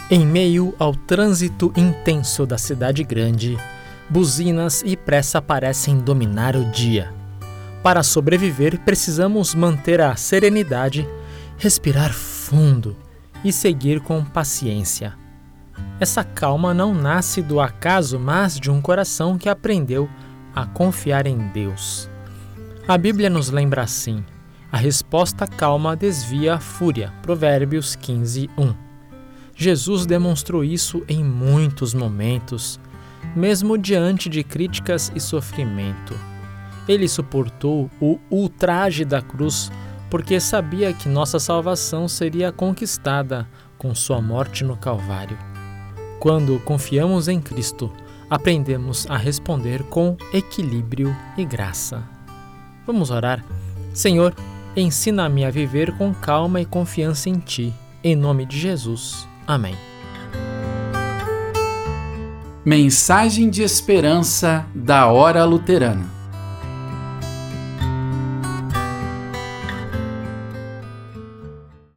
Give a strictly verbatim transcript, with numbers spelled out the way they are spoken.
Em meio ao trânsito intenso da cidade grande, buzinas e pressa parecem dominar o dia. Para sobreviver, precisamos manter a serenidade, respirar fundo e seguir com paciência. Essa calma não nasce do acaso, mas de um coração que aprendeu a confiar em Deus. A Bíblia nos lembra assim: a resposta calma desvia a fúria. Provérbios quinze, um. Jesus demonstrou isso em muitos momentos, mesmo diante de críticas e sofrimento. Ele suportou o ultraje da cruz porque sabia que nossa salvação seria conquistada com sua morte no Calvário. Quando confiamos em Cristo, aprendemos a responder com equilíbrio e graça. Vamos orar? Senhor, ensina-me a viver com calma e confiança em Ti. Em nome de Jesus. Amém. Mensagem de esperança da Hora Luterana.